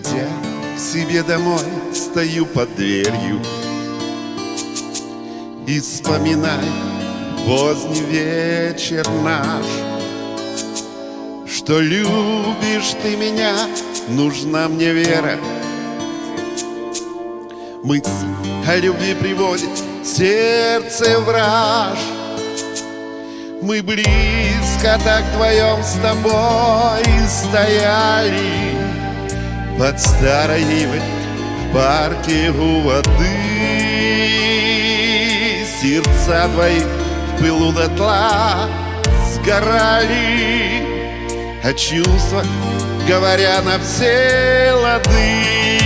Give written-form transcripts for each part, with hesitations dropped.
Придя к себе домой, стою под дверью и вспоминаю поздний вечер наш. Что любишь ты меня, нужна мне вера. Мысль о любви приводит сердце в раж. Мы близко так вдвоем с тобой стояли под старой ивой в парке у воды. Сердца твои в пылу дотла сгорали, а чувства, говоря на все лады.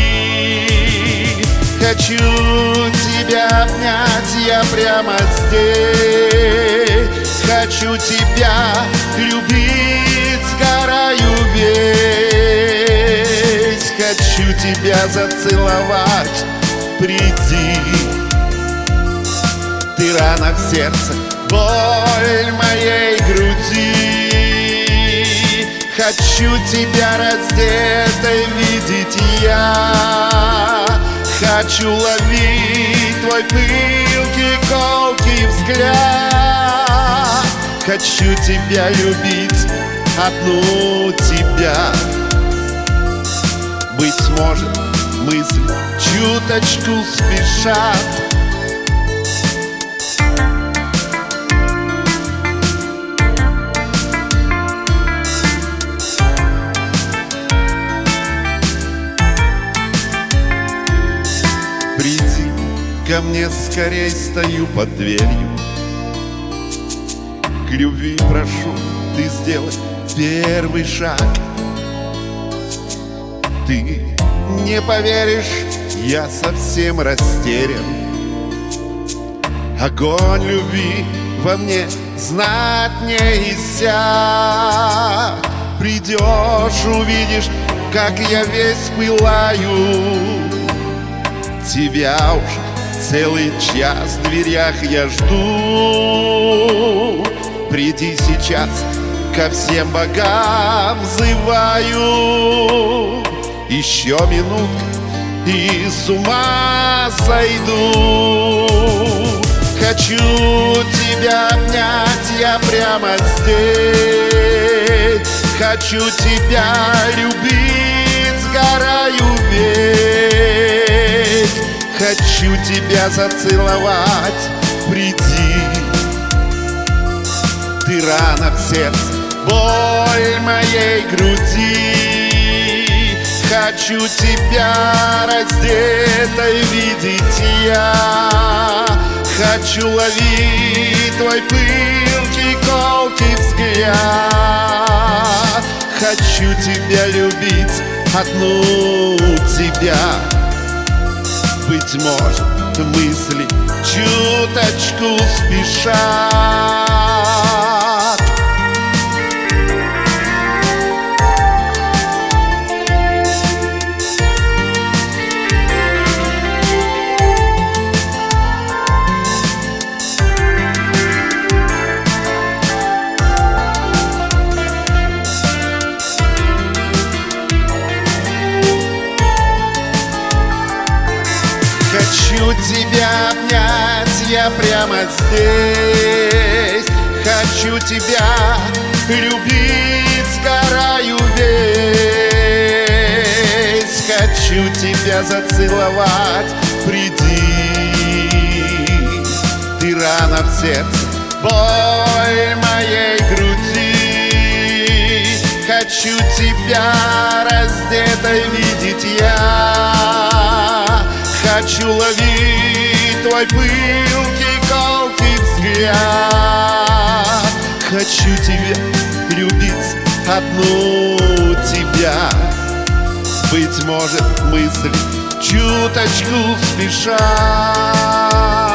Хочу тебя обнять я прямо здесь. Хочу тебя любить, сгораю весь. Хочу тебя зацеловать, приди. Ты рана в сердце, боль моей груди. Хочу тебя раздетой видеть я. Хочу ловить твой пылкий, колкий взгляд. Хочу тебя любить, одну тебя. Быть может, мысли чуточку спешат. Приди ко мне скорей, стою под дверью. К любви прошу, ты сделай первый шаг. Ты не поверишь, я совсем растерян. Огонь любви во мне знать не иссяк. Придешь, увидишь, как я весь пылаю. Тебя уж целый час в дверях я жду. Приди сейчас, ко всем богам взываю. Еще минутка и с ума сойду. Хочу тебя обнять я прямо здесь. Хочу тебя любить, сгораю весь. Хочу тебя зацеловать, приди. Ты рана в сердце, боль моей груди. Хочу тебя раздетой видеть я. Хочу ловить твой пылкий, колкий взгляд. Хочу тебя любить, одну тебя. Быть может, мысли чуточку спешат. Хочу тебя обнять я прямо здесь. Хочу тебя любить, сгораю весь. Хочу тебя зацеловать, приди. Ты рана в сердце, боль моей груди. Хочу тебя раздетой видеть я. Хочу ловить твой пылкий, колкий взгляд. Хочу тебя любить, одну тебя. Быть может, мысли чуточку спешат.